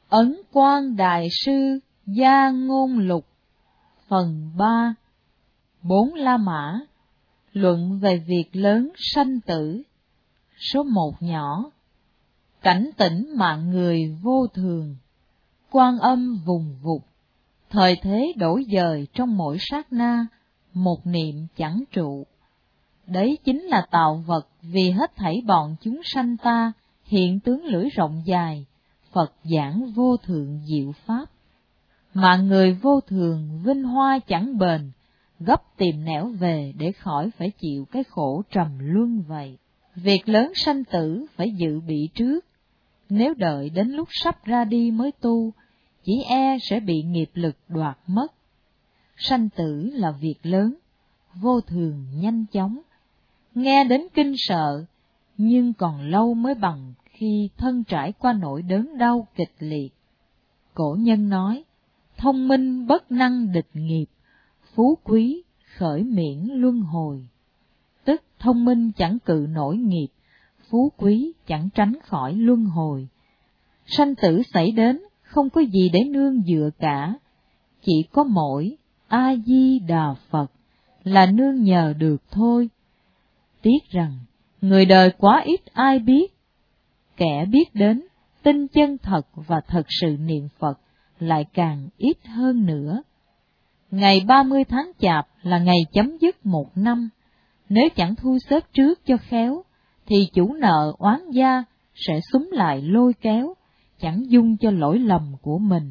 Ấn Quang Đại Sư Gia Ngôn Lục. Phần 3. 4 La Mã. Luận về việc lớn sanh tử. Số 1 nhỏ. Cảnh tỉnh mạng người vô thường. Quan âm vùng vụt. Thời thế đổi dời trong mỗi sát na, một niệm chẳng trụ. Đấy chính là tạo vật vì hết thảy bọn chúng sanh ta, hiện tướng lưỡi rộng dài, Phật giảng vô thượng diệu pháp. Mạng người vô thường, vinh hoa chẳng bền, gấp tìm nẻo về để khỏi phải chịu cái khổ trầm luân vậy. Việc lớn sanh tử phải dự bị trước, nếu đợi đến lúc sắp ra đi mới tu, chỉ e sẽ bị nghiệp lực đoạt mất. Sanh tử là việc lớn, vô thường nhanh chóng, nghe đến kinh sợ, nhưng còn lâu mới bằng khi thân trải qua nỗi đớn đau kịch liệt. Cổ nhân nói, thông minh bất năng địch nghiệp, phú quý khởi miễn luân hồi. Tức thông minh chẳng cự nổi nghiệp, phú quý chẳng tránh khỏi luân hồi. Sanh tử xảy đến, không có gì để nương dựa cả, chỉ có mỗi A-di-đà Phật là nương nhờ được thôi. Tiếc rằng, người đời quá ít ai biết, kẻ biết đến, tin chân thật và thật sự niệm Phật lại càng ít hơn nữa. Ngày 30 tháng Chạp là ngày chấm dứt một năm, nếu chẳng thu xếp trước cho khéo, thì chủ nợ oán gia sẽ xúm lại lôi kéo, chẳng dung cho lỗi lầm của mình.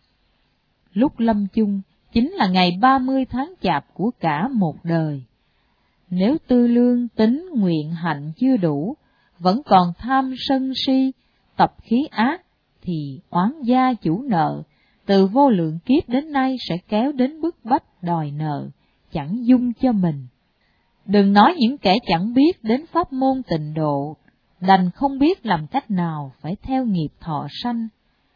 Lúc lâm chung chính là ngày 30 tháng Chạp của cả một đời. Nếu tư lương tính nguyện hạnh chưa đủ, vẫn còn tham sân si, tập khí ác, thì oán gia chủ nợ, từ vô lượng kiếp đến nay sẽ kéo đến bức bách đòi nợ, chẳng dung cho mình. Đừng nói những kẻ chẳng biết đến pháp môn tịnh độ, đành không biết làm cách nào phải theo nghiệp thọ sanh.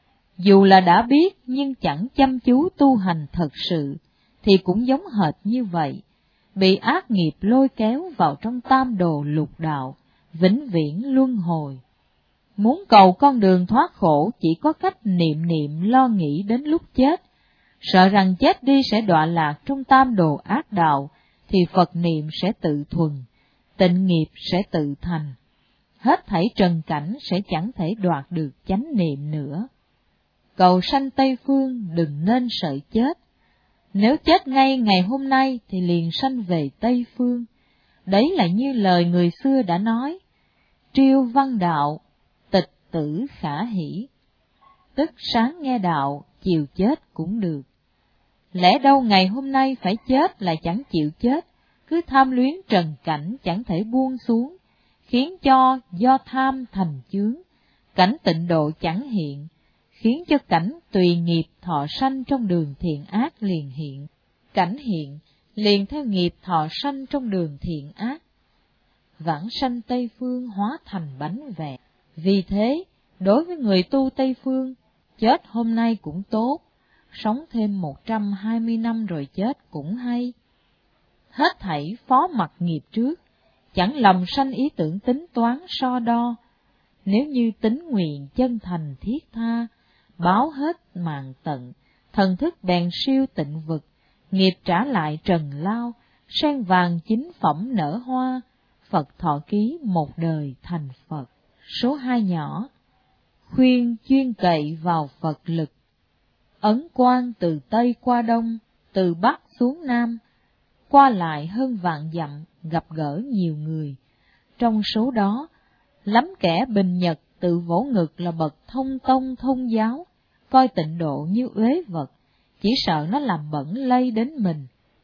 Dù là đã biết nhưng chẳng chăm chú tu hành thật sự, thì cũng giống hệt như vậy, bị ác nghiệp lôi kéo vào trong tam đồ lục đạo, vĩnh viễn luân hồi. Muốn cầu con đường thoát khổ chỉ có cách niệm niệm lo nghĩ đến lúc chết, sợ rằng chết đi sẽ đọa lạc trong tam đồ ác đạo, thì Phật niệm sẽ tự thuần, tịnh nghiệp sẽ tự thành. Hết thảy trần cảnh sẽ chẳng thể đoạt được chánh niệm nữa. Cầu sanh Tây Phương đừng nên sợ chết. Nếu chết ngay ngày hôm nay thì liền sanh về Tây Phương. Đấy là như lời người xưa đã nói, triêu văn đạo, tịch tử khả hỷ. Tức sáng nghe đạo, chiều chết cũng được. Lẽ đâu ngày hôm nay phải chết lại chẳng chịu chết, cứ tham luyến trần cảnh chẳng thể buông xuống, khiến cho do tham thành chướng, cảnh tịnh độ chẳng hiện, khiến cho cảnh tùy nghiệp thọ sanh trong đường thiện ác liền hiện. Cảnh hiện liền theo nghiệp thọ sanh trong đường thiện ác. Vãng sanh Tây Phương hóa thành bánh vẹ. Vì thế, đối với người tu Tây Phương, chết hôm nay cũng tốt, sống thêm 120 năm rồi chết cũng hay. Hết thảy phó mặc nghiệp trước, chẳng lầm sanh ý tưởng tính toán so đo. Nếu như tính nguyện chân thành thiết tha, báo hết mạng tận, thần thức bèn siêu tịnh vực, nghiệp trả lại trần lao, sen vàng chính phẩm nở hoa, Phật thọ ký một đời thành Phật. Số 2 nhỏ. Khuyên chuyên cậy vào Phật lực. Ấn Quang từ Tây qua Đông, từ Bắc xuống Nam, qua lại hơn vạn dặm, gặp gỡ nhiều người. Trong số đó, lắm kẻ bình nhật tự vỗ ngực là bậc thông tông thông giáo, coi tịnh độ như uế vật, chỉ sợ nó làm bẩn lây đến mình.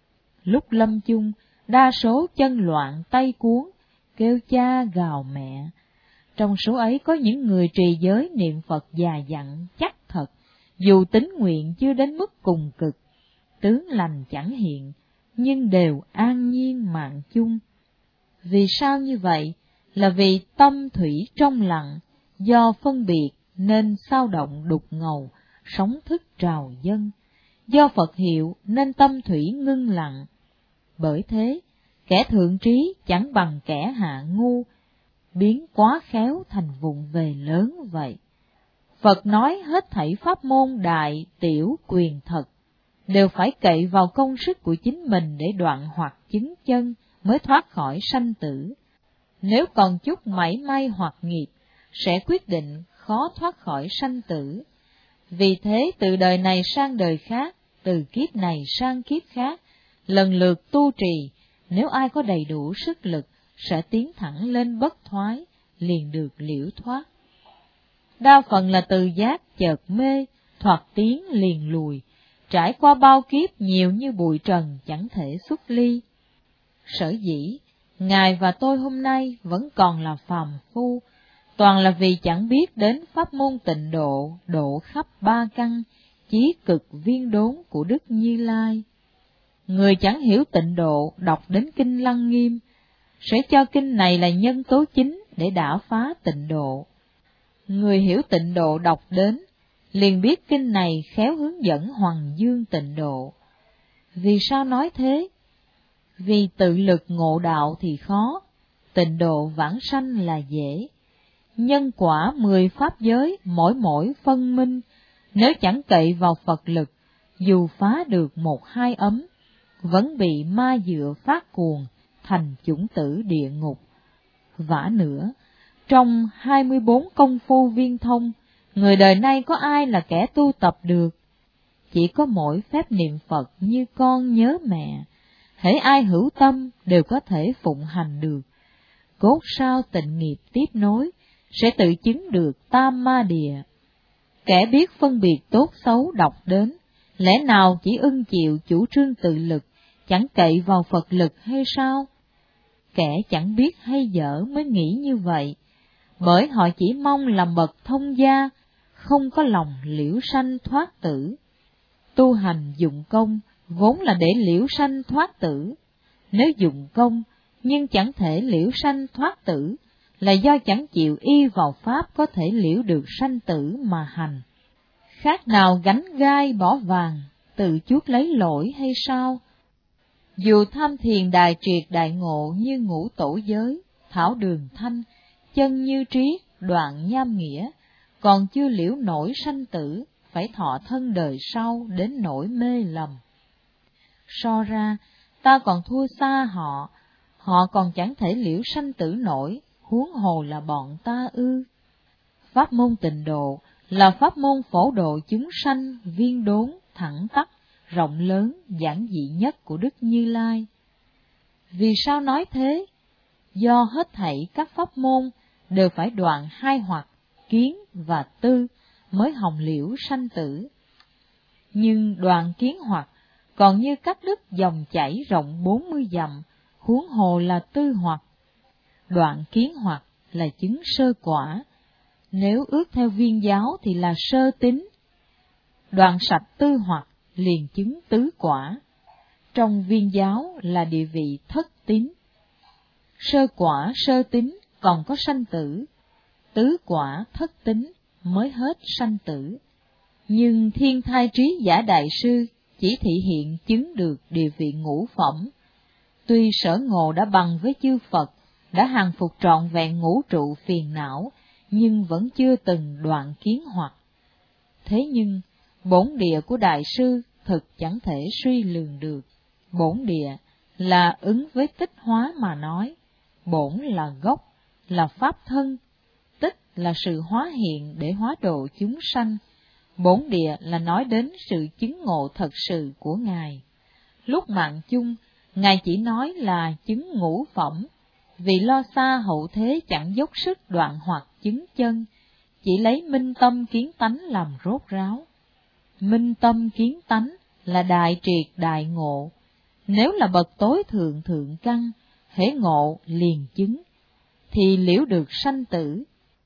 Lúc lâm chung, đa số chân loạn tay cuốn, kêu cha gào mẹ. Trong số ấy có những người trì giới niệm Phật già dặn chắc thật, dù tính nguyện chưa đến mức cùng cực, tướng lành chẳng hiện, nhưng đều an nhiên mạng chung. Vì sao như vậy? Là vì tâm thủy trong lặng, do phân biệt nên sao động đục ngầu, sóng thức trào dâng, do Phật hiệu nên tâm thủy ngưng lặng. Bởi thế, kẻ thượng trí chẳng bằng kẻ hạ ngu, biến quá khéo thành vụng về lớn vậy. Phật nói hết thảy pháp môn đại, tiểu, quyền thật, đều phải cậy vào công sức của chính mình để đoạn hoặc chứng chân mới thoát khỏi sanh tử. Nếu còn chút mảy may hoặc nghiệp, sẽ quyết định khó thoát khỏi sanh tử. Vì thế từ đời này sang đời khác, từ kiếp này sang kiếp khác, lần lượt tu trì, nếu ai có đầy đủ sức lực, sẽ tiến thẳng lên bất thoái, liền được liễu thoát. Đa phần là từ giác chợt mê, thoạt tiến liền lùi, trải qua bao kiếp nhiều như bụi trần chẳng thể xuất ly. Sở dĩ, Ngài và tôi hôm nay vẫn còn là phàm phu, toàn là vì chẳng biết đến pháp môn tịnh độ, độ khắp ba căn, chí cực viên đốn của Đức Như Lai. Người chẳng hiểu tịnh độ đọc đến kinh Lăng Nghiêm, sẽ cho kinh này là nhân tố chính để đả phá tịnh độ. Người hiểu tịnh độ đọc đến, liền biết kinh này khéo hướng dẫn hoằng dương tịnh độ. Vì sao nói thế? Vì tự lực ngộ đạo thì khó, tịnh độ vãng sanh là dễ. Nhân quả 10 pháp giới mỗi phân minh, nếu chẳng cậy vào Phật lực, dù phá được 1-2 ấm, vẫn bị ma dựa phát cuồng, thành chủng tử địa ngục. Vả nữa, trong 24 công phu viên thông, người đời nay có ai là kẻ tu tập được? Chỉ có mỗi phép niệm Phật như con nhớ mẹ, hễ ai hữu tâm đều có thể phụng hành được. Cốt sao tịnh nghiệp tiếp nối, sẽ tự chứng được tam ma địa. Kẻ biết phân biệt tốt xấu đọc đến, lẽ nào chỉ ưng chịu chủ trương tự lực, chẳng cậy vào Phật lực hay sao? Kẻ chẳng biết hay dở mới nghĩ như vậy, bởi họ chỉ mong làm bậc thông gia, không có lòng liễu sanh thoát tử. Tu hành dụng công, vốn là để liễu sanh thoát tử. Nếu dụng công, nhưng chẳng thể liễu sanh thoát tử, là do chẳng chịu y vào pháp có thể liễu được sanh tử mà hành. Khác nào gánh gai bỏ vàng, tự chuốc lấy lỗi hay sao? Dù tham thiền đại triệt đại ngộ như ngũ tổ giới, thảo đường thanh, chân như trí, đoạn nham nghĩa, còn chưa liễu nổi sanh tử, phải thọ thân đời sau đến nỗi mê lầm. So ra, ta còn thua xa họ, họ còn chẳng thể liễu sanh tử nổi, huống hồ là bọn ta ư. Pháp môn tịnh độ là pháp môn phổ độ chúng sanh, viên đốn, thẳng tắp, rộng lớn, giản dị nhất của Đức Như Lai. Vì sao nói thế? Do hết thảy các pháp môn đều phải đoạn hai hoặc, kiến và tư, mới hồng liễu sanh tử. Nhưng đoạn kiến hoặc còn như cắt đứt dòng chảy rộng 40 dặm, huống hồ là tư hoặc. Đoạn kiến hoặc là chứng sơ quả, nếu ước theo viên giáo thì là sơ tín. Đoạn sạch tư hoặc liền chứng tứ quả, trong viên giáo là địa vị thất tín. Sơ quả sơ tín còn có sanh tử, tứ quả thất tín mới hết sanh tử. Nhưng Thiên Thai Trí Giả Đại Sư chỉ thị hiện chứng được địa vị ngũ phẩm. Tuy sở ngộ đã bằng với chư Phật, đã hàng phục trọn vẹn ngũ trụ phiền não, nhưng vẫn chưa từng đoạn kiến hoặc. Thế nhưng, bổn địa của Đại Sư thực chẳng thể suy lường được. Bổn địa là ứng với tích hóa mà nói, bổn là gốc, là pháp thân, tích là sự hóa hiện để hóa độ chúng sanh. Bổn địa là nói đến sự chứng ngộ thật sự của Ngài. Lúc mạng chung, Ngài chỉ nói là chứng ngũ phẩm, vì lo xa hậu thế chẳng dốc sức đoạn hoặc chứng chân, chỉ lấy minh tâm kiến tánh làm rốt ráo. Minh tâm kiến tánh là đại triệt đại ngộ, nếu là bậc tối thượng thượng căn, hễ ngộ liền chứng, thì liễu được sanh tử.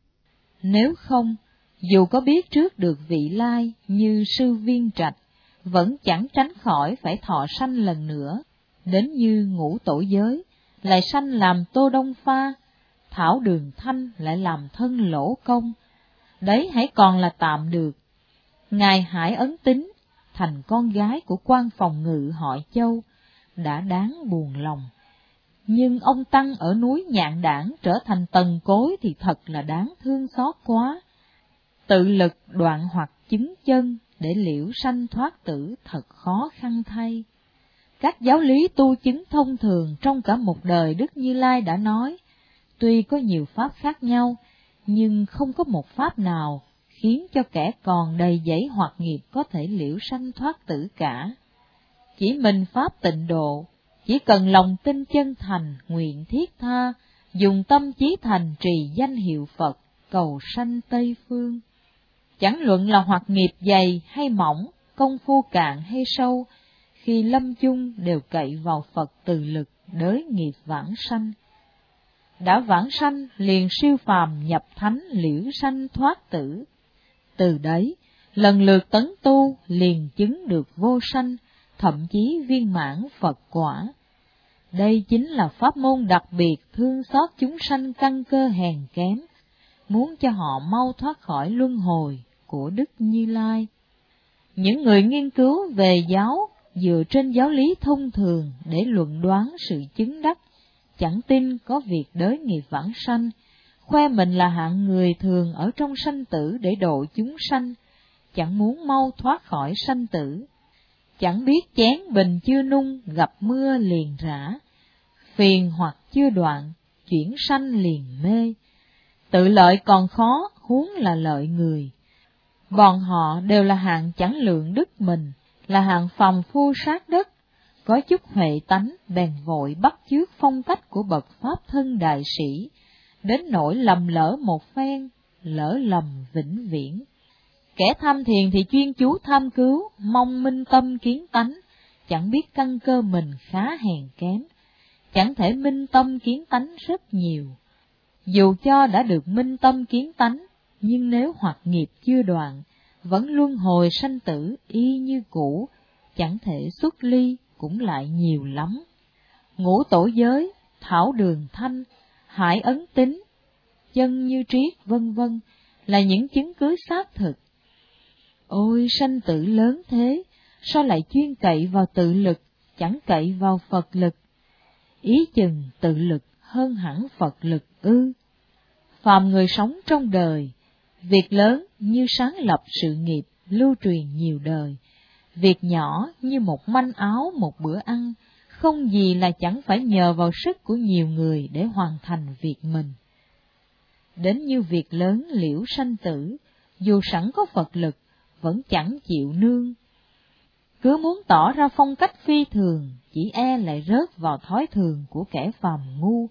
Nếu không, dù có biết trước được vị lai như sư Viên Trạch, vẫn chẳng tránh khỏi phải thọ sanh lần nữa, đến như ngũ tổ giới, lại sanh làm Tô Đông Pha, Thảo Đường Thanh lại làm thân Lỗ Công, đấy hãy còn là tạm được. Ngài Hải Ấn Tín, thành con gái của quan phòng ngự họ Châu, đã đáng buồn lòng. Nhưng ông Tăng ở núi Nhạn Đảng trở thành tần cối thì thật là đáng thương xót quá. tự lực đoạn hoặc chứng chân để liễu sanh thoát tử thật khó khăn thay. Các giáo lý tu chứng thông thường trong cả một đời Đức Như Lai đã nói, tuy có nhiều pháp khác nhau, nhưng không có một pháp nào khiến cho kẻ còn đầy dẫy hoặc nghiệp có thể liễu sanh thoát tử cả. Chỉ mình pháp tịnh độ, chỉ cần lòng tin chân thành, nguyện thiết tha, dùng tâm chí thành trì danh hiệu Phật, cầu sanh Tây Phương. Chẳng luận là hoặc nghiệp dày hay mỏng, công phu cạn hay sâu, khi lâm chung đều cậy vào Phật từ lực đới nghiệp vãng sanh. Đã vãng sanh liền siêu phàm nhập thánh liễu sanh thoát tử. Từ đấy, lần lượt tấn tu liền chứng được vô sanh, thậm chí viên mãn Phật quả. Đây chính là pháp môn đặc biệt thương xót chúng sanh căn cơ hèn kém, muốn cho họ mau thoát khỏi luân hồi của Đức Như Lai. Những người nghiên cứu về giáo dựa trên giáo lý thông thường để luận đoán sự chứng đắc, chẳng tin có việc đới nghiệp vãng sanh, khoe mình là hạng người thường ở trong sanh tử để độ chúng sanh, chẳng muốn mau thoát khỏi sanh tử. Chẳng biết chén bình chưa nung gặp mưa liền rã, phiền hoặc chưa đoạn chuyển sanh liền mê. Tự lợi còn khó, huống là lợi người. Bọn họ đều là hạng chẳng lượng đức mình, là hạng phàm phu sát đất, có chút huệ tánh bèn vội bắt chước phong cách của bậc pháp thân đại sĩ, đến nỗi lầm lỡ một phen, lỡ lầm vĩnh viễn. Kẻ tham thiền thì chuyên chú tham cứu, mong minh tâm kiến tánh, chẳng biết căn cơ mình khá hèn kém, chẳng thể minh tâm kiến tánh rất nhiều. Dù cho đã được minh tâm kiến tánh, nhưng nếu hoặc nghiệp chưa đoạn, vẫn luân hồi sanh tử y như cũ, chẳng thể xuất ly cũng lại nhiều lắm. Ngũ tổ giới, thảo đường thanh, hải ấn tính, chân như triết vân vân là những chứng cứ xác thực. Ôi sanh tử lớn thế, sao lại chuyên cậy vào tự lực, chẳng cậy vào Phật lực? Ý chừng tự lực hơn hẳn Phật lực ư? Phàm người sống trong đời, việc lớn như sáng lập sự nghiệp lưu truyền nhiều đời, việc nhỏ như một manh áo một bữa ăn, không gì là chẳng phải nhờ vào sức của nhiều người để hoàn thành việc mình. Đến như việc lớn liễu sanh tử, dù sẵn có Phật lực, vẫn chẳng chịu nương. Cứ muốn tỏ ra phong cách phi thường, chỉ e lại rớt vào thói thường của kẻ phàm ngu.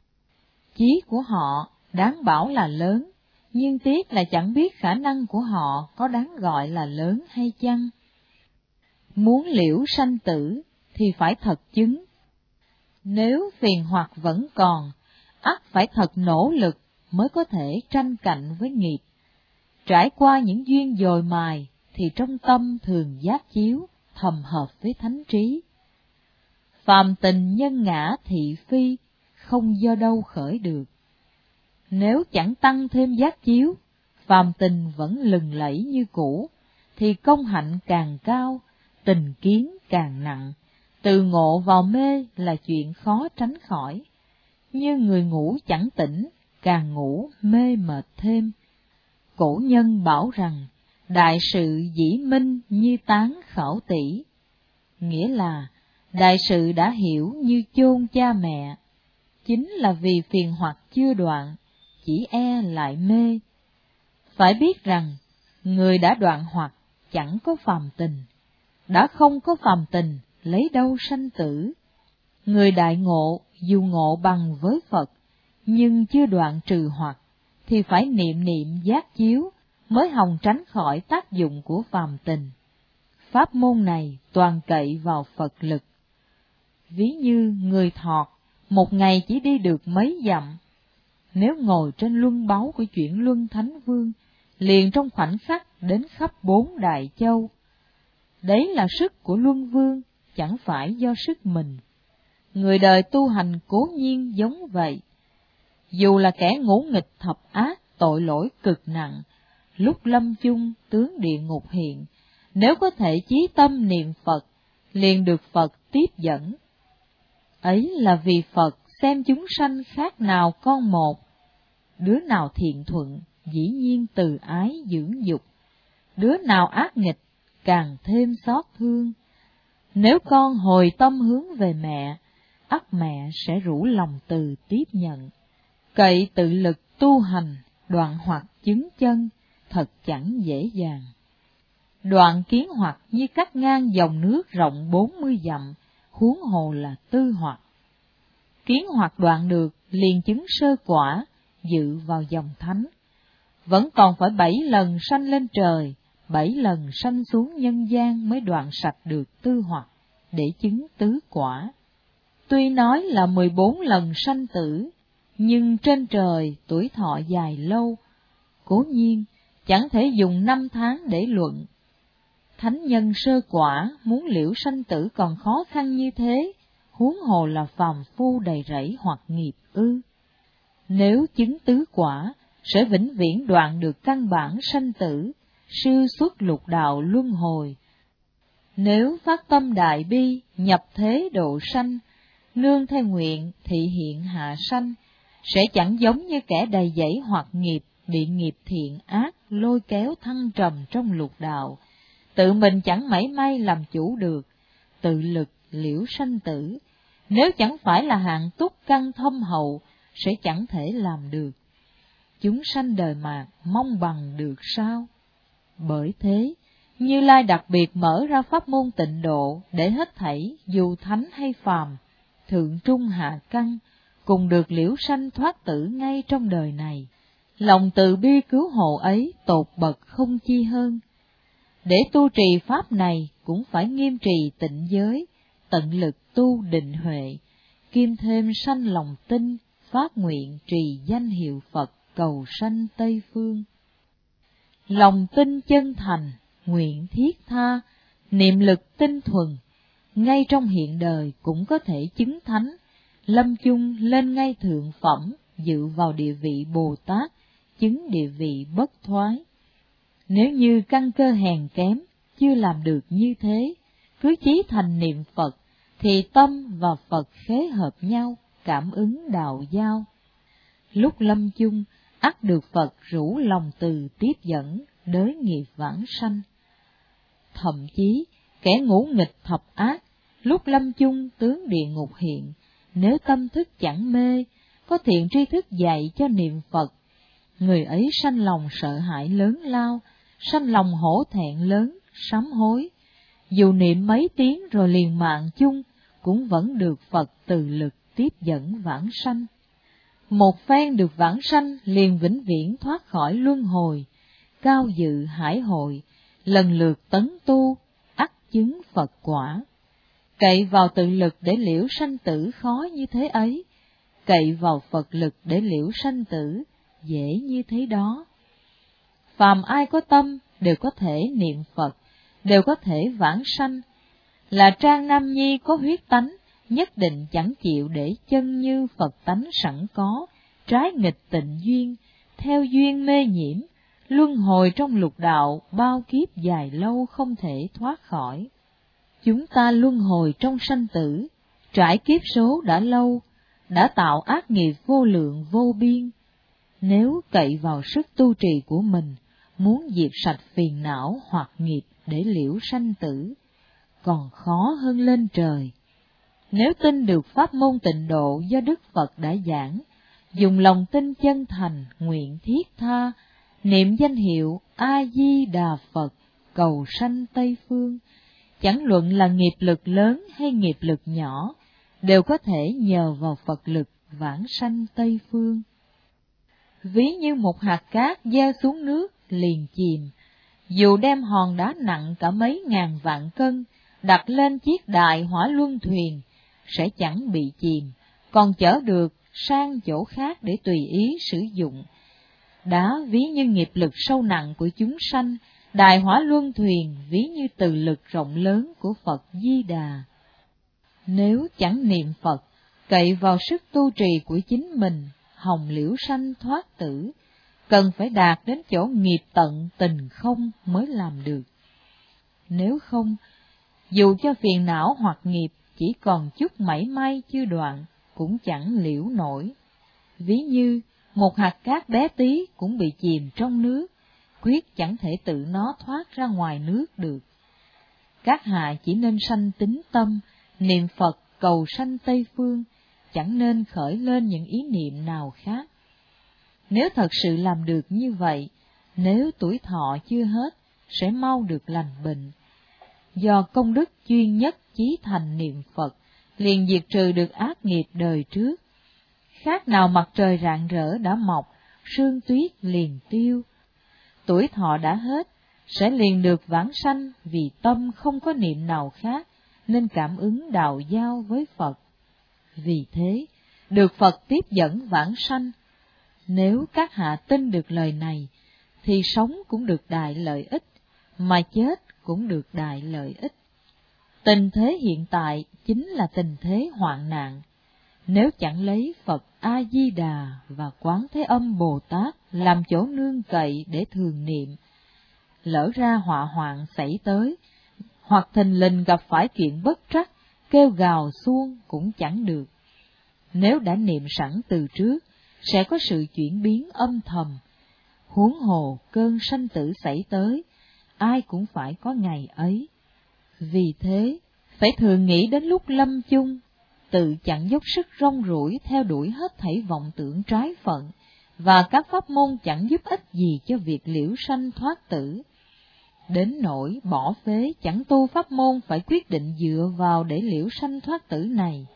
Chí của họ đáng bảo là lớn, nhưng tiếc là chẳng biết khả năng của họ có đáng gọi là lớn hay chăng. Muốn liễu sanh tử thì phải thật chứng. Nếu phiền hoặc vẫn còn, ắt phải thật nỗ lực mới có thể tranh cạnh với nghiệp. Trải qua những duyên dồi mài thì trong tâm thường giác chiếu, thầm hợp với thánh trí. Phàm tình nhân ngã thị phi, không do đâu khởi được. Nếu chẳng tăng thêm giác chiếu, phàm tình vẫn lừng lẫy như cũ, thì công hạnh càng cao, tình kiến càng nặng, từ ngộ vào mê là chuyện khó tránh khỏi. Như người ngủ chẳng tỉnh, càng ngủ mê mệt thêm. Cổ nhân bảo rằng, đại sự dĩ minh như tán khảo tỷ, nghĩa là đại sự đã hiểu như chôn cha mẹ, chính là vì phiền hoặc chưa đoạn, chỉ e lại mê. Phải biết rằng, người đã đoạn hoặc chẳng có phàm tình, đã không có phàm tình, lấy đâu sanh tử. Người đại ngộ, dù ngộ bằng với Phật, nhưng chưa đoạn trừ hoặc, thì phải niệm niệm giác chiếu, mới hòng tránh khỏi tác dụng của phàm tình. Pháp môn này toàn cậy vào Phật lực. Ví như người thọt, một ngày chỉ đi được mấy dặm, nếu ngồi trên luân báu của chuyển luân thánh vương, liền trong khoảnh khắc đến khắp 4 đại châu. Đấy là sức của luân vương, chẳng phải do sức mình. Người đời tu hành cố nhiên giống vậy. Dù là kẻ ngỗ nghịch thập ác, tội lỗi cực nặng, lúc lâm chung tướng địa ngục hiện, nếu có thể chí tâm niệm Phật, liền được Phật tiếp dẫn. Ấy là vì Phật xem chúng sanh khác nào con một, đứa nào thiện thuận, dĩ nhiên từ ái dưỡng dục. Đứa nào ác nghịch, càng thêm xót thương. Nếu con hồi tâm hướng về mẹ, ắt mẹ sẽ rủ lòng từ tiếp nhận. Cậy tự lực tu hành, đoạn hoặc chứng chân, thật chẳng dễ dàng. Đoạn kiến hoặc như cắt ngang dòng nước rộng 40 dặm, huống hồ là tư hoặc. Kiến hoặc đoạn được, liền chứng sơ quả, dự vào dòng thánh. Vẫn còn phải 7 lần sanh lên trời, 7 lần sanh xuống nhân gian mới đoạn sạch được tư hoặc, để chứng tứ quả. Tuy nói là 14 lần sanh tử, nhưng trên trời tuổi thọ dài lâu, cố nhiên chẳng thể dùng 5 tháng để luận. Thánh nhân sơ quả muốn liễu sanh tử còn khó khăn như thế, huống hồ là phàm phu đầy rẫy hoặc nghiệp ư. Nếu chứng tứ quả, sẽ vĩnh viễn đoạn được căn bản sanh tử, sư xuất lục đạo luân hồi. Nếu phát tâm đại bi, nhập thế độ sanh, nương theo nguyện thị hiện hạ sanh, sẽ chẳng giống như kẻ đầy dẫy hoặc nghiệp, bị nghiệp thiện ác lôi kéo thăng trầm trong lục đạo, tự mình chẳng mảy may làm chủ được, tự lực liễu sanh tử. Nếu chẳng phải là hạng túc căn thâm hậu, sẽ chẳng thể làm được. Chúng sanh đời mạt mong bằng được sao? Bởi thế, Như Lai đặc biệt mở ra pháp môn tịnh độ để hết thảy, dù thánh hay phàm, thượng trung hạ căn, cùng được liễu sanh thoát tử ngay trong đời này. Lòng từ bi cứu hộ ấy tột bậc không chi hơn. Để tu trì pháp này cũng phải nghiêm trì tịnh giới, tận lực tu định huệ, kiêm thêm sanh lòng tin, phát nguyện trì danh hiệu Phật cầu sanh Tây Phương. Lòng tin chân thành, nguyện thiết tha, niệm lực tinh thuần, ngay trong hiện đời cũng có thể chứng thánh, lâm chung lên ngay thượng phẩm, dự vào địa vị Bồ Tát, chứng địa vị bất thoái. Nếu như căn cơ hèn kém, chưa làm được như thế, cứ chí thành niệm Phật, thì tâm và Phật khế hợp nhau, cảm ứng đạo giao. Lúc lâm chung, ắt được Phật rủ lòng từ tiếp dẫn, đới nghiệp vãng sanh. Thậm chí, kẻ ngũ nghịch thập ác, lúc lâm chung tướng địa ngục hiện, nếu tâm thức chẳng mê, có thiện tri thức dạy cho niệm Phật, người ấy sanh lòng sợ hãi lớn lao, sanh lòng hổ thẹn lớn, sám hối. Dù niệm mấy tiếng rồi liền mạng chung, cũng vẫn được Phật từ lực tiếp dẫn vãng sanh. Một phen được vãng sanh liền vĩnh viễn thoát khỏi luân hồi, cao dự hải hội, lần lượt tấn tu, ắt chứng Phật quả. Cậy vào tự lực để liễu sanh tử khó như thế ấy, cậy vào Phật lực để liễu sanh tử dễ như thế đó. Phàm ai có tâm đều có thể niệm Phật, đều có thể vãng sanh. Là Trang Nam Nhi có huyết tánh, nhất định chẳng chịu để chân như Phật tánh sẵn có, trái nghịch tịnh duyên, theo duyên mê nhiễm, luân hồi trong lục đạo bao kiếp dài lâu không thể thoát khỏi. Chúng ta luân hồi trong sanh tử, trải kiếp số đã lâu, đã tạo ác nghiệp vô lượng vô biên. Nếu cậy vào sức tu trì của mình, muốn diệt sạch phiền não hoặc nghiệp để liễu sanh tử, còn khó hơn lên trời. Nếu tin được pháp môn tịnh độ do Đức Phật đã giảng, dùng lòng tin chân thành, nguyện thiết tha, niệm danh hiệu A-di-đà Phật, cầu sanh Tây Phương, chẳng luận là nghiệp lực lớn hay nghiệp lực nhỏ, đều có thể nhờ vào Phật lực vãng sanh Tây Phương. Ví như một hạt cát gieo xuống nước liền chìm, dù đem hòn đá nặng cả mấy ngàn vạn cân đặt lên chiếc đại hỏa luân thuyền, sẽ chẳng bị chìm, còn chở được sang chỗ khác để tùy ý sử dụng. Đã ví như nghiệp lực sâu nặng của chúng sanh, đại hỏa luân thuyền ví như từ lực rộng lớn của Phật Di Đà. Nếu chẳng niệm Phật, cậy vào sức tu trì của chính mình, hồng liễu sanh thoát tử, cần phải đạt đến chỗ nghiệp tận tình không mới làm được. Nếu không, dù cho phiền não hoặc nghiệp chỉ còn chút mảy may chưa đoạn, cũng chẳng liễu nổi. Ví như một hạt cát bé tí cũng bị chìm trong nước, quyết chẳng thể tự nó thoát ra ngoài nước được. Các hạ chỉ nên sanh tín tâm, niệm Phật cầu sanh Tây Phương, chẳng nên khởi lên những ý niệm nào khác. Nếu thật sự làm được như vậy, nếu tuổi thọ chưa hết, sẽ mau được lành bệnh. Do công đức chuyên nhất chí thành niệm Phật, liền diệt trừ được ác nghiệp đời trước. Khác nào mặt trời rạng rỡ đã mọc, sương tuyết liền tiêu. Tuổi thọ đã hết, sẽ liền được vãng sanh vì tâm không có niệm nào khác, nên cảm ứng đào giao với Phật. Vì thế, được Phật tiếp dẫn vãng sanh. Nếu các hạ tin được lời này, thì sống cũng được đại lợi ích, mà chết cũng được đại lợi ích. Tình thế hiện tại chính là tình thế hoạn nạn. Nếu chẳng lấy Phật A-di-đà và Quán Thế Âm Bồ Tát làm chỗ nương cậy để thường niệm, lỡ ra họa hoạn xảy tới, hoặc thình lình gặp phải chuyện bất trắc, kêu gào xuông cũng chẳng được. Nếu đã niệm sẵn từ trước, sẽ có sự chuyển biến âm thầm. Huống hồ cơn sanh tử xảy tới, ai cũng phải có ngày ấy. Vì thế, phải thường nghĩ đến lúc lâm chung, tự chẳng dốc sức rong ruổi theo đuổi hết thảy vọng tưởng trái phận, và các pháp môn chẳng giúp ích gì cho việc liễu sanh thoát tử. Đến nỗi bỏ phế chẳng tu pháp môn phải quyết định dựa vào để liễu sanh thoát tử này.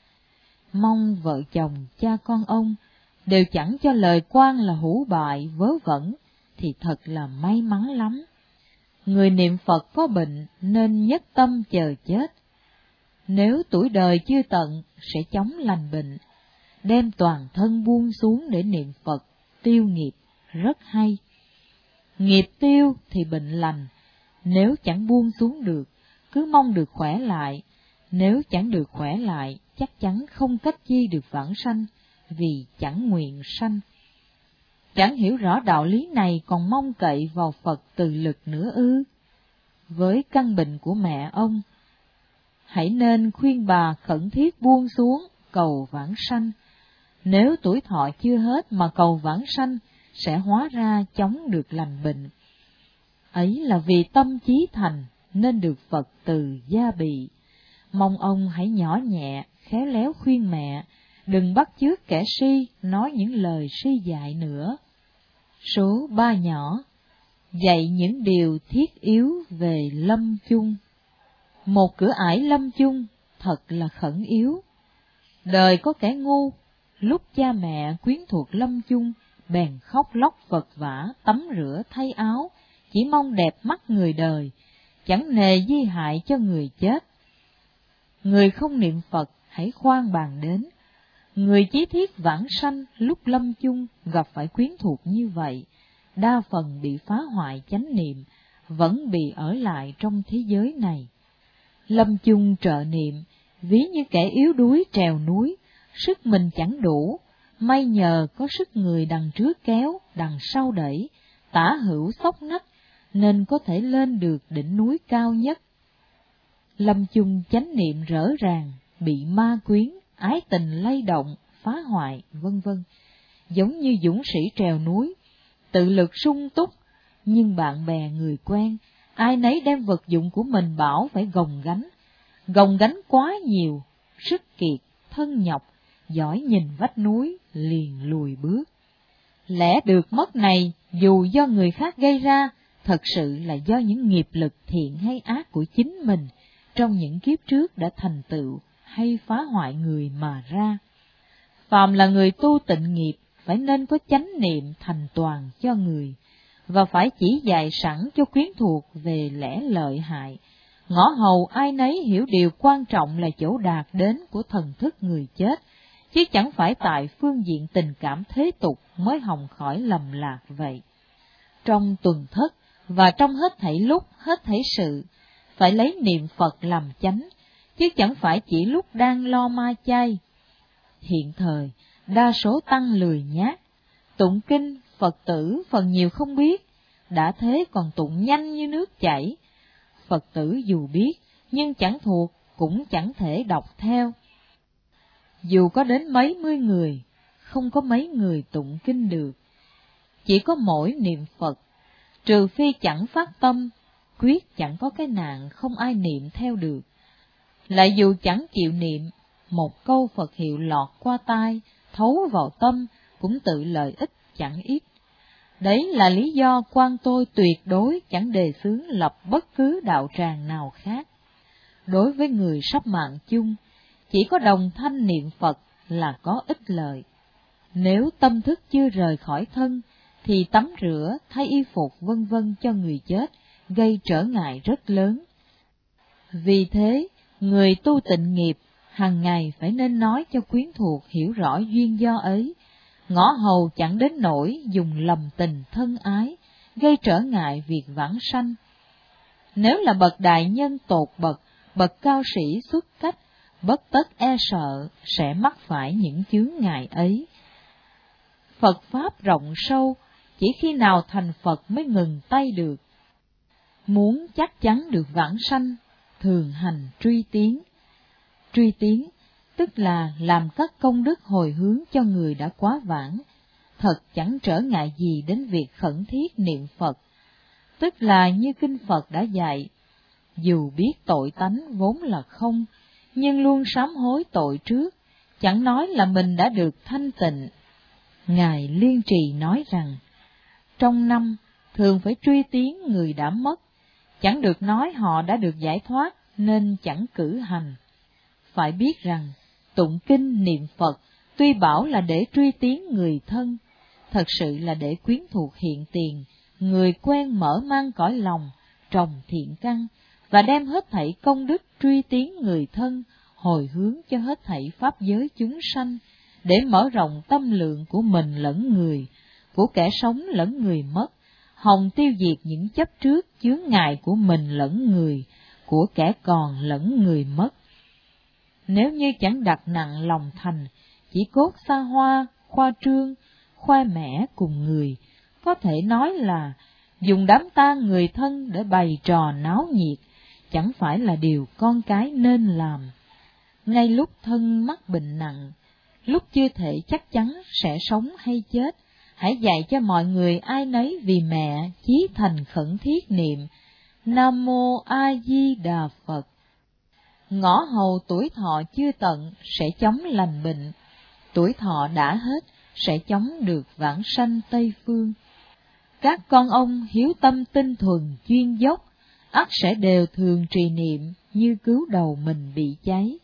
Mong vợ chồng, cha con ông đều chẳng cho lời quan là hữu bại, vớ vẩn, thì thật là may mắn lắm. Người niệm Phật có bệnh nên nhất tâm chờ chết. Nếu tuổi đời chưa tận, sẽ chóng lành bệnh. Đem toàn thân buông xuống để niệm Phật, tiêu nghiệp, rất hay. Nghiệp tiêu thì bệnh lành, nếu chẳng buông xuống được, cứ mong được khỏe lại. Nếu chẳng được khỏe lại, chắc chắn không cách chi được vãng sanh, vì chẳng nguyện sanh. Chẳng hiểu rõ đạo lý này còn mong cậy vào Phật từ lực nữa ư? Với căn bệnh của mẹ ông, hãy nên khuyên bà khẩn thiết buông xuống, cầu vãng sanh. Nếu tuổi thọ chưa hết mà cầu vãng sanh, sẽ hóa ra chóng được lành bệnh. Ấy là vì tâm chí thành, nên được Phật từ gia bị. Mong ông hãy nhỏ nhẹ, khéo léo khuyên mẹ, đừng bắt chước kẻ si nói những lời si dại nữa. Số 3 nhỏ, dạy những điều thiết yếu về lâm chung. Một cửa ải lâm chung thật là khẩn yếu. Đời có kẻ ngu, lúc cha mẹ quyến thuộc lâm chung, bèn khóc lóc vật vã, tắm rửa thay áo, chỉ mong đẹp mắt người đời, chẳng nề di hại cho người chết. Người không niệm Phật hãy khoan bàn đến. Người chí thiết vãng sanh lúc lâm chung gặp phải quyến thuộc như vậy, đa phần bị phá hoại chánh niệm, vẫn bị ở lại trong thế giới này. Lâm chung trợ niệm, ví như kẻ yếu đuối trèo núi, sức mình chẳng đủ, may nhờ có sức người đằng trước kéo, đằng sau đẩy, tả hữu xốc nách, nên có thể lên được đỉnh núi cao nhất. Lâm chung chánh niệm rỡ ràng, bị ma quyến, ái tình lay động, phá hoại, vân vân, giống như dũng sĩ trèo núi, tự lực sung túc, nhưng bạn bè người quen, ai nấy đem vật dụng của mình bảo phải gồng gánh quá nhiều, sức kiệt, thân nhọc, giỏi nhìn vách núi, liền lùi bước. Lẽ được mất này, dù do người khác gây ra, thật sự là do những nghiệp lực thiện hay ác của chính mình, trong những kiếp trước đã thành tựu hay phá hoại người mà ra. Phàm là người tu tịnh nghiệp, phải nên có chánh niệm thành toàn cho người, và phải chỉ dạy sẵn cho quyến thuộc về lẽ lợi hại, ngõ hầu ai nấy hiểu điều quan trọng là chỗ đạt đến của thần thức người chết, chứ chẳng phải tại phương diện tình cảm thế tục mới hòng khỏi lầm lạc vậy. Trong tuần thất và trong hết thảy lúc, hết thảy sự, phải lấy niệm Phật làm chánh, chứ chẳng phải chỉ lúc đang lo ma chay. Hiện thời, đa số tăng lười nhác, tụng kinh, Phật tử phần nhiều không biết, đã thế còn tụng nhanh như nước chảy. Phật tử dù biết, nhưng chẳng thuộc, cũng chẳng thể đọc theo. Dù có đến mấy mươi người, không có mấy người tụng kinh được. Chỉ có mỗi niệm Phật, trừ phi chẳng phát tâm, quyết chẳng có cái nạn không ai niệm theo được. Lại dù chẳng chịu niệm, một câu Phật hiệu lọt qua tai, thấu vào tâm, cũng tự lợi ích chẳng ít. Đấy là lý do Quan Tôi tuyệt đối chẳng đề xướng lập bất cứ đạo tràng nào khác. Đối với người sắp mạng chung, chỉ có đồng thanh niệm Phật là có ích lợi. Nếu tâm thức chưa rời khỏi thân, thì tắm rửa, thay y phục vân vân cho người chết, gây trở ngại rất lớn. Vì thế, người tu tịnh nghiệp, hàng ngày phải nên nói cho quyến thuộc hiểu rõ duyên do ấy, ngõ hầu chẳng đến nỗi dùng lầm tình thân ái, gây trở ngại việc vãng sanh. Nếu là bậc đại nhân tột bậc, bậc cao sĩ xuất cách, bất tất e sợ sẽ mắc phải những chướng ngại ấy. Phật Pháp rộng sâu, chỉ khi nào thành Phật mới ngừng tay được. Muốn chắc chắn được vãng sanh, thường hành truy tiến. Truy tiến, tức là làm các công đức hồi hướng cho người đã quá vãng, thật chẳng trở ngại gì đến việc khẩn thiết niệm Phật. Tức là như Kinh Phật đã dạy, dù biết tội tánh vốn là không, nhưng luôn sám hối tội trước, chẳng nói là mình đã được thanh tịnh. Ngài Liên Trì nói rằng, trong năm thường phải truy tiến người đã mất, chẳng được nói họ đã được giải thoát nên chẳng cử hành. Phải biết rằng, tụng kinh niệm Phật tuy bảo là để truy tiến người thân, thật sự là để quyến thuộc hiện tiền, người quen mở mang cõi lòng, trồng thiện căn, và đem hết thảy công đức truy tiến người thân, hồi hướng cho hết thảy pháp giới chúng sanh, để mở rộng tâm lượng của mình lẫn người, của kẻ sống lẫn người mất, hòng tiêu diệt những chấp trước chướng ngại của mình lẫn người, của kẻ còn lẫn người mất. Nếu như chẳng đặt nặng lòng thành, chỉ cốt xa hoa, khoa trương, khoe mẽ cùng người, có thể nói là dùng đám tang người thân để bày trò náo nhiệt, chẳng phải là điều con cái nên làm. Ngay lúc thân mắc bệnh nặng, lúc chưa thể chắc chắn sẽ sống hay chết, hãy dạy cho mọi người ai nấy vì mẹ chí thành khẩn thiết niệm Nam Mô A Di Đà Phật. Ngõ hầu tuổi thọ chưa tận sẽ chống lành bệnh, tuổi thọ đã hết sẽ chống được vãng sanh Tây Phương. Các con ông hiếu tâm tinh thuần chuyên dốc, ắt sẽ đều thường trì niệm như cứu đầu mình bị cháy.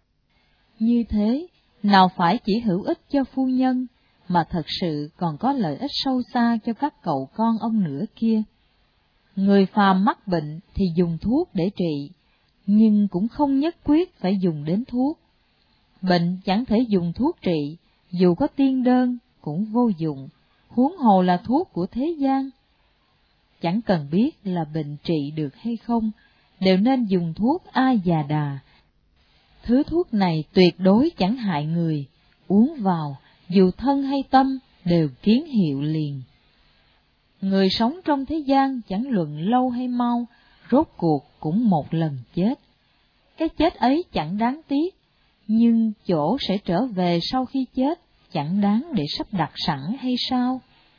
Như thế, nào phải chỉ hữu ích cho phu nhân, mà thật sự còn có lợi ích sâu xa cho các cậu con ông nữa kia. Người phàm mắc bệnh thì dùng thuốc để trị, nhưng cũng không nhất quyết phải dùng đến thuốc. Bệnh chẳng thể dùng thuốc trị, dù có tiên đơn cũng vô dụng, huống hồ là thuốc của thế gian. Chẳng cần biết là bệnh trị được hay không, đều nên dùng thuốc A Già Đà. Thứ thuốc này tuyệt đối chẳng hại người, uống vào, dù thân hay tâm, đều kiến hiệu liền. Người sống trong thế gian chẳng luận lâu hay mau, rốt cuộc cũng một lần chết. Cái chết ấy chẳng đáng tiếc, nhưng chỗ sẽ trở về sau khi chết chẳng đáng để sắp đặt sẵn hay sao?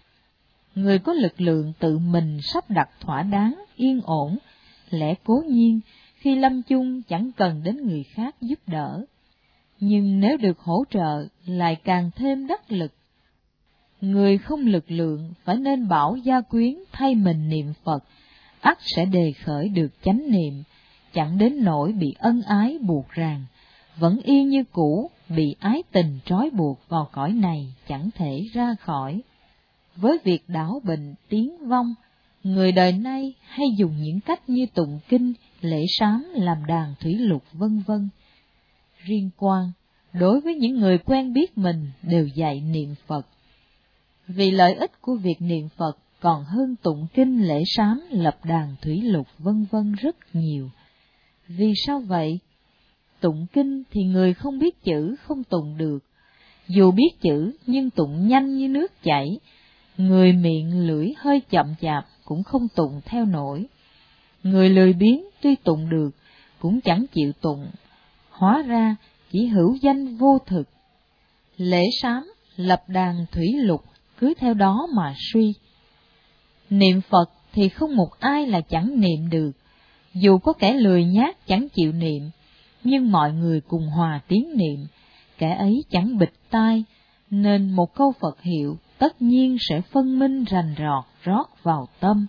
Người có lực lượng tự mình sắp đặt thỏa đáng, yên ổn, lẽ cố nhiên khi lâm chung chẳng cần đến người khác giúp đỡ. Nhưng nếu được hỗ trợ lại càng thêm đắc lực. Người không lực lượng phải nên bảo gia quyến thay mình niệm Phật, ắt sẽ đề khởi được chánh niệm, chẳng đến nỗi bị ân ái buộc ràng, vẫn y như cũ, bị ái tình trói buộc vào cõi này chẳng thể ra khỏi. Với việc đảo bệnh tiến vong, người đời nay hay dùng những cách như tụng kinh, lễ sám, làm đàn thủy lục vân vân. Riêng Quan, đối với những người quen biết mình đều dạy niệm Phật. Vì lợi ích của việc niệm Phật còn hơn tụng kinh, lễ sám, lập đàn thủy lục vân vân rất nhiều. Vì sao vậy? Tụng kinh thì người không biết chữ không tụng được, dù biết chữ nhưng tụng nhanh như nước chảy, người miệng lưỡi hơi chậm chạp cũng không tụng theo nổi. Người lười biếng tuy tụng được cũng chẳng chịu tụng, hóa ra chỉ hữu danh vô thực. Lễ sám lập đàn thủy lục cứ theo đó mà suy. Niệm Phật thì không một ai là chẳng niệm được, dù có kẻ lười nhác chẳng chịu niệm, nhưng mọi người cùng hòa tiếng niệm, kẻ ấy chẳng bịch tai, nên một câu Phật hiệu tất nhiên sẽ phân minh rành rọt rót vào tâm.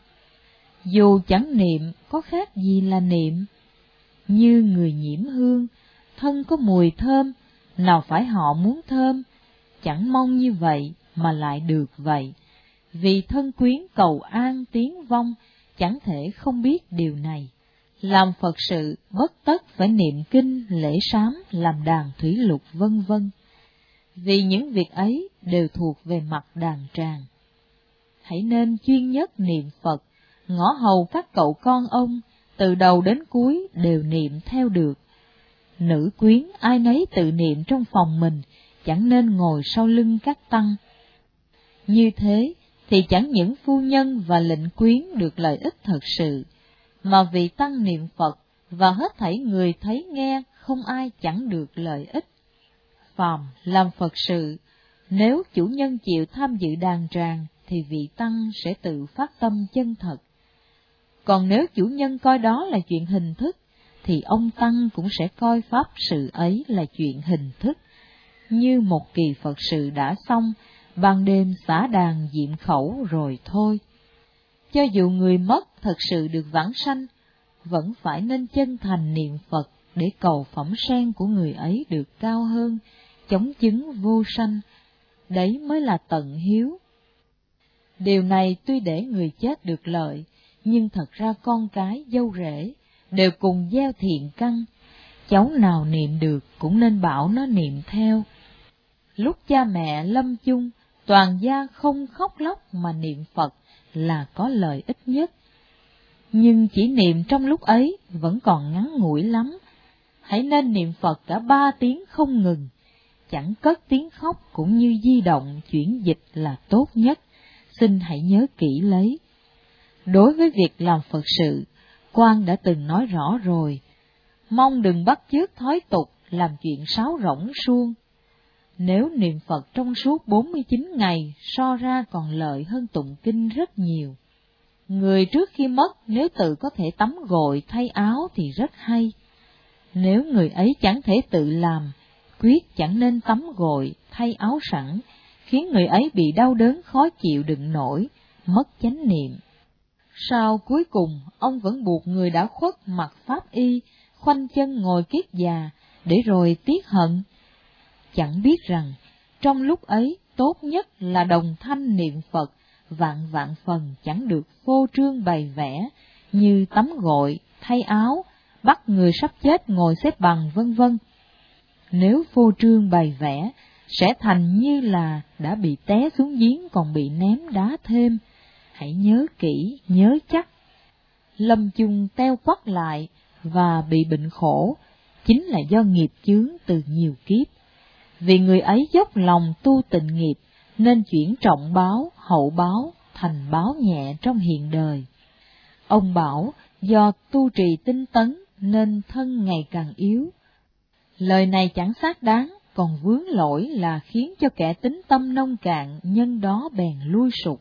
Dù chẳng niệm có khác gì là niệm, như người nhiễm hương, thân có mùi thơm, nào phải họ muốn thơm, chẳng mong như vậy mà lại được vậy. Vì thân quyến cầu an tiếng vong, chẳng thể không biết điều này. Làm Phật sự bất tất phải niệm kinh, lễ sám, làm đàn thủy lục vân vân. Vì những việc ấy đều thuộc về mặt đàn tràng. Hãy nên chuyên nhất niệm Phật, ngõ hầu các cậu con ông, từ đầu đến cuối đều niệm theo được. Nữ quyến ai nấy tự niệm trong phòng mình, chẳng nên ngồi sau lưng các tăng. Như thế thì chẳng những phu nhân và lệnh quyến được lợi ích thật sự, mà vì tăng niệm Phật và hết thảy người thấy nghe không ai chẳng được lợi ích. Phàm làm Phật sự, nếu chủ nhân chịu tham dự đàn tràng thì vị tăng sẽ tự phát tâm chân thật. Còn nếu chủ nhân coi đó là chuyện hình thức, thì ông tăng cũng sẽ coi pháp sự ấy là chuyện hình thức. Như một kỳ Phật sự đã xong, ban đêm xả đàn diệm khẩu rồi thôi. Cho dù người mất thật sự được vãng sanh, vẫn phải nên chân thành niệm Phật để cầu phẩm sen của người ấy được cao hơn, chống chứng vô sanh. Đấy mới là tận hiếu. Điều này tuy để người chết được lợi, nhưng thật ra con cái, dâu rể đều cùng gieo thiện căn. Cháu nào niệm được cũng nên bảo nó niệm theo. Lúc cha mẹ lâm chung, toàn gia không khóc lóc mà niệm Phật là có lợi ích nhất. Nhưng chỉ niệm trong lúc ấy vẫn còn ngắn ngủi lắm. Hãy nên niệm Phật cả 3 tiếng không ngừng, chẳng cất tiếng khóc cũng như di động chuyển dịch là tốt nhất. Xin hãy nhớ kỹ lấy. Đối với việc làm Phật sự, Quan đã từng nói rõ rồi, mong đừng bắt chước thói tục làm chuyện sáo rỗng suông. Nếu niệm Phật trong suốt 49 ngày so ra còn lợi hơn tụng kinh rất nhiều. Người trước khi mất nếu tự có thể tắm gội thay áo thì rất hay. Nếu người ấy chẳng thể tự làm, quyết chẳng nên tắm gội thay áo sẵn, khiến người ấy bị đau đớn khó chịu đựng nổi, mất chánh niệm. Sau cuối cùng ông vẫn buộc người đã khuất mặc pháp y, khoanh chân ngồi kiết già, để rồi tiếc hận. Chẳng biết rằng trong lúc ấy tốt nhất là đồng thanh niệm Phật, vạn vạn phần chẳng được phô trương bày vẽ, như tắm gội, thay áo, bắt người sắp chết ngồi xếp bằng vân vân. Nếu phô trương bày vẽ, sẽ thành như là đã bị té xuống giếng còn bị ném đá thêm. Hãy nhớ kỹ, nhớ chắc. Lâm chung teo quắt lại và bị bệnh khổ, chính là do nghiệp chướng từ nhiều kiếp. Vì người ấy dốc lòng tu tịnh nghiệp, nên chuyển trọng báo, hậu báo, thành báo nhẹ trong hiện đời. Ông bảo, do tu trì tinh tấn, nên thân ngày càng yếu. Lời này chẳng xác đáng, còn vướng lỗi là khiến cho kẻ tính tâm nông cạn, nhân đó bèn lui sụt.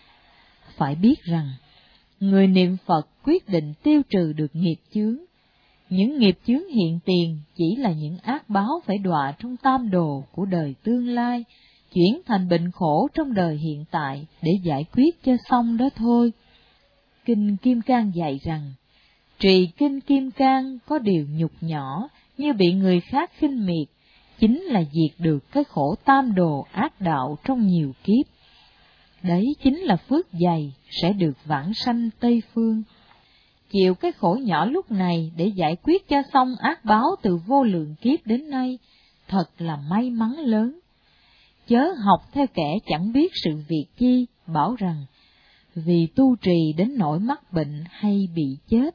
Phải biết rằng, người niệm Phật quyết định tiêu trừ được nghiệp chướng. Những nghiệp chướng hiện tiền chỉ là những ác báo phải đọa trong tam đồ của đời tương lai, chuyển thành bệnh khổ trong đời hiện tại để giải quyết cho xong đó thôi. Kinh Kim Cang dạy rằng, trì kinh Kim Cang có điều nhục nhỏ như bị người khác khinh miệt, chính là diệt được cái khổ tam đồ ác đạo trong nhiều kiếp. Đấy chính là phước dày sẽ được vãng sanh Tây Phương. Chịu cái khổ nhỏ lúc này để giải quyết cho xong ác báo từ vô lượng kiếp đến nay, thật là may mắn lớn. Chớ học theo kẻ chẳng biết sự việc chi, bảo rằng vì tu trì đến nỗi mắc bệnh hay bị chết.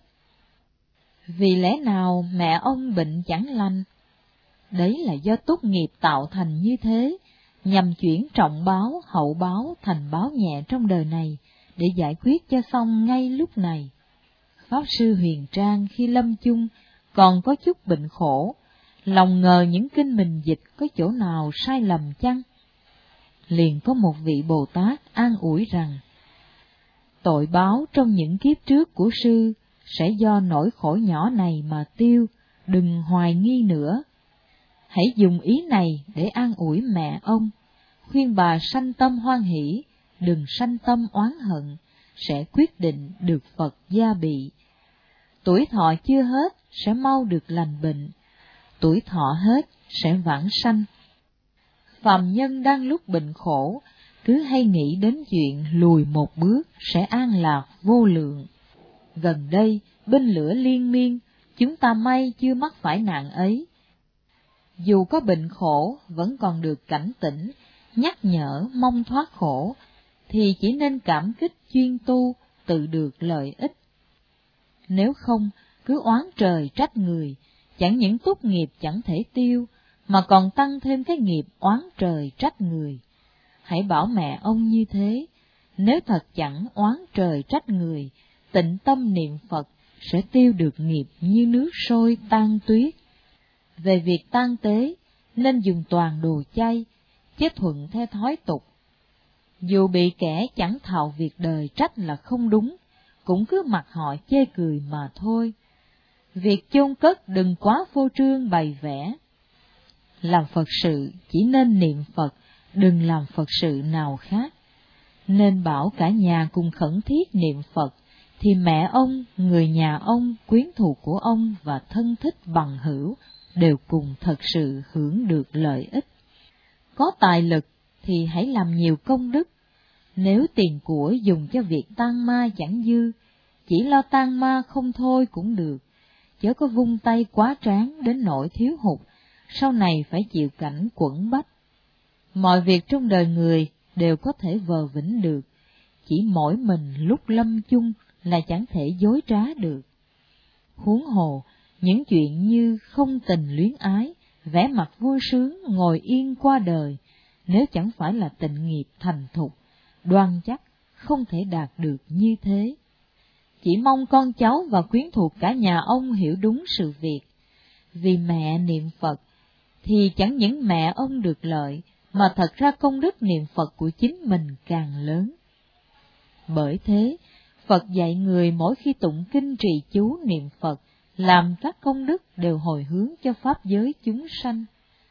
Vì lẽ nào mẹ ông bệnh chẳng lành? Đấy là do túc nghiệp tạo thành như thế, nhằm chuyển trọng báo, hậu báo thành báo nhẹ trong đời này, để giải quyết cho xong ngay lúc này. Pháp Sư Huyền Trang khi lâm chung còn có chút bệnh khổ, lòng ngờ những kinh mình dịch có chỗ nào sai lầm chăng? liền có một vị Bồ Tát an ủi rằng, tội báo trong những kiếp trước của sư sẽ do nỗi khổ nhỏ này mà tiêu, đừng hoài nghi nữa. Hãy dùng ý này để an ủi mẹ ông, khuyên bà sanh tâm hoan hỷ, đừng sanh tâm oán hận, sẽ quyết định được Phật gia bị. Tuổi thọ chưa hết sẽ mau được lành bệnh, tuổi thọ hết sẽ vãng sanh. Phàm nhân đang lúc bệnh khổ, cứ hay nghĩ đến chuyện lùi một bước sẽ an lạc vô lượng. Gần đây, binh lửa liên miên, chúng ta may chưa mắc phải nạn ấy. Dù có bệnh khổ, vẫn còn được cảnh tỉnh, nhắc nhở mong thoát khổ, thì chỉ nên cảm kích chuyên tu, tự được lợi ích. Nếu không, cứ oán trời trách người, chẳng những túc nghiệp chẳng thể tiêu, mà còn tăng thêm cái nghiệp oán trời trách người. Hãy bảo mẹ ông như thế, nếu thật chẳng oán trời trách người, tịnh tâm niệm Phật sẽ tiêu được nghiệp như nước sôi tan tuyết. Về việc tang tế, nên dùng toàn đồ chay, chứ thuận theo thói tục. Dù bị kẻ chẳng thạo việc đời trách là không đúng, cũng cứ mặc họ chê cười mà thôi. Việc chôn cất đừng quá phô trương bày vẽ. Làm Phật sự chỉ nên niệm Phật, đừng làm Phật sự nào khác. Nên bảo cả nhà cùng khẩn thiết niệm Phật, thì mẹ ông, người nhà ông, quyến thuộc của ông và thân thích bằng hữu đều cùng thật sự hưởng được lợi ích. Có tài lực thì hãy làm nhiều công đức. Nếu tiền của dùng cho việc tang ma chẳng dư, chỉ lo tang ma không thôi cũng được, chớ có vung tay quá tráng đến nỗi thiếu hụt, sau này phải chịu cảnh quẫn bách. Mọi việc trong đời người đều có thể vờ vĩnh được, chỉ mỗi mình lúc lâm chung là chẳng thể dối trá được. Huống hồ, những chuyện như không tình luyến ái, vẻ mặt vui sướng ngồi yên qua đời, nếu chẳng phải là tịnh nghiệp thành thục, đoan chắc không thể đạt được như thế. Chỉ mong con cháu và quyến thuộc cả nhà ông hiểu đúng sự việc. Vì mẹ niệm Phật, thì chẳng những mẹ ông được lợi, mà thật ra công đức niệm Phật của chính mình càng lớn. Bởi thế, Phật dạy người mỗi khi tụng kinh trì chú niệm Phật, làm các công đức đều hồi hướng cho pháp giới chúng sanh.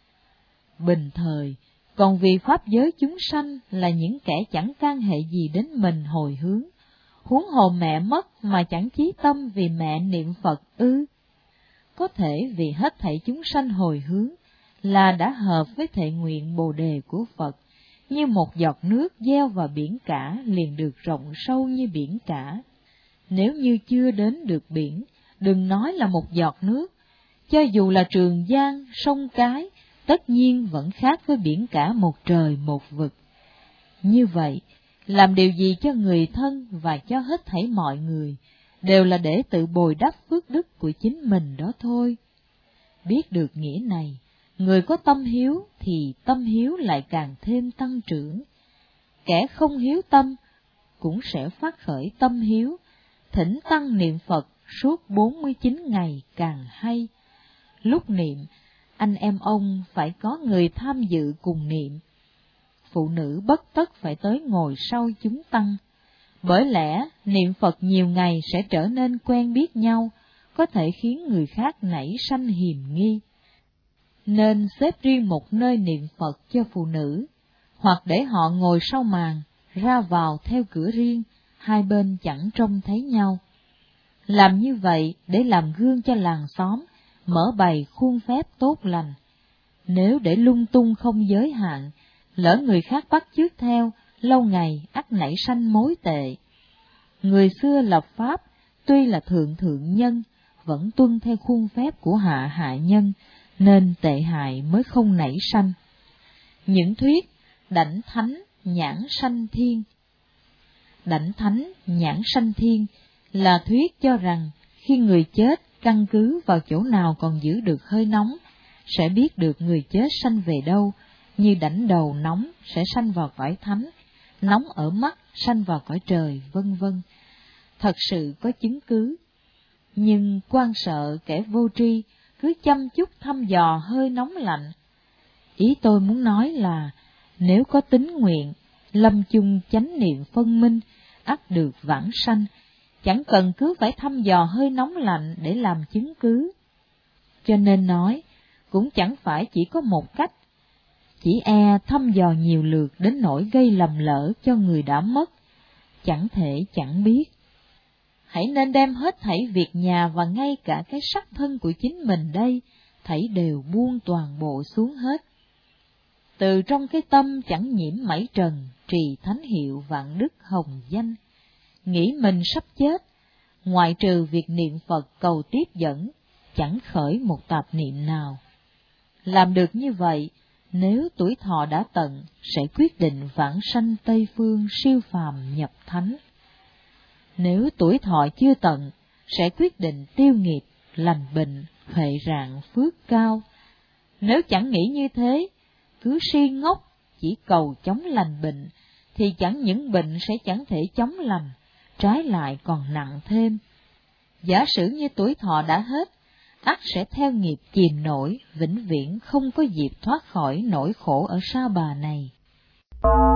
Bình thời, còn vì pháp giới chúng sanh là những kẻ chẳng can hệ gì đến mình hồi hướng, huống hồ mẹ mất mà chẳng chí tâm vì mẹ niệm Phật ư? Có thể vì hết thảy chúng sanh hồi hướng là đã hợp với thệ nguyện Bồ đề của Phật, như một giọt nước gieo vào biển cả liền được rộng sâu như biển cả. Nếu như chưa đến được biển, đừng nói là một giọt nước, cho dù là Trường Giang, sông Cái, tất nhiên vẫn khác với biển cả một trời một vực. Như vậy, làm điều gì cho người thân và cho hết thảy mọi người, đều là để tự bồi đắp phước đức của chính mình đó thôi. Biết được nghĩa này, người có tâm hiếu thì tâm hiếu lại càng thêm tăng trưởng. Kẻ không hiếu tâm cũng sẽ phát khởi tâm hiếu, thỉnh tăng niệm Phật suốt 49 ngày càng hay. Lúc niệm, anh em ông phải có người tham dự cùng niệm. Phụ nữ bất tất phải tới ngồi sau chúng tăng. Bởi lẽ, niệm Phật nhiều ngày sẽ trở nên quen biết nhau, có thể khiến người khác nảy sanh hiềm nghi. Nên xếp riêng một nơi niệm Phật cho phụ nữ, hoặc để họ ngồi sau màn, ra vào theo cửa riêng, hai bên chẳng trông thấy nhau. Làm như vậy để làm gương cho làng xóm, mở bày khuôn phép tốt lành. Nếu để lung tung không giới hạn, lỡ người khác bắt chước theo, lâu ngày ắt nảy sanh mối tệ. Người xưa lập pháp, tuy là thượng nhân, vẫn tuân theo khuôn phép của hạ nhân, nên tệ hại mới không nảy sanh. Những thuyết đảnh thánh nhãn sanh thiên. Đảnh thánh nhãn sanh thiên là thuyết cho rằng khi người chết căn cứ vào chỗ nào còn giữ được hơi nóng, sẽ biết được người chết sanh về đâu, như đảnh đầu nóng sẽ sanh vào cõi thánh, nóng ở mắt sanh vào cõi trời, vân vân. Thật sự có chứng cứ, nhưng quan sợ kẻ vô tri cứ chăm chút thăm dò hơi nóng lạnh. Ý tôi muốn nói là, Nếu có tín nguyện, lâm chung chánh niệm phân minh, ắt được vãng sanh, chẳng cần cứ phải thăm dò hơi nóng lạnh để làm chứng cứ. Cho nên nói, cũng chẳng phải chỉ có một cách, chỉ thăm dò nhiều lượt đến nỗi gây lầm lỡ cho người đã mất, chẳng thể chẳng biết. Hãy nên đem hết thảy việc nhà và ngay cả cái sắc thân của chính mình đây, thảy đều buông toàn bộ xuống hết. Từ trong cái tâm chẳng nhiễm mảy trần, trì thánh hiệu vạn đức hồng danh. Nghĩ mình sắp chết, ngoại trừ việc niệm Phật cầu tiếp dẫn, chẳng khởi một tạp niệm nào. Làm được như vậy, nếu tuổi thọ đã tận, sẽ quyết định vãng sanh Tây Phương siêu phàm nhập thánh. Nếu tuổi thọ chưa tận, sẽ quyết định tiêu nghiệp, lành bệnh, huệ rạng phước cao. Nếu chẳng nghĩ như thế, cứ si ngốc, chỉ cầu chống lành bệnh, thì chẳng những bệnh sẽ chẳng thể chống lành, trái lại còn nặng thêm. Giả sử như tuổi thọ đã hết, ắt sẽ theo nghiệp chìm nổi, vĩnh viễn không có dịp thoát khỏi nỗi khổ ở Sa Bà này.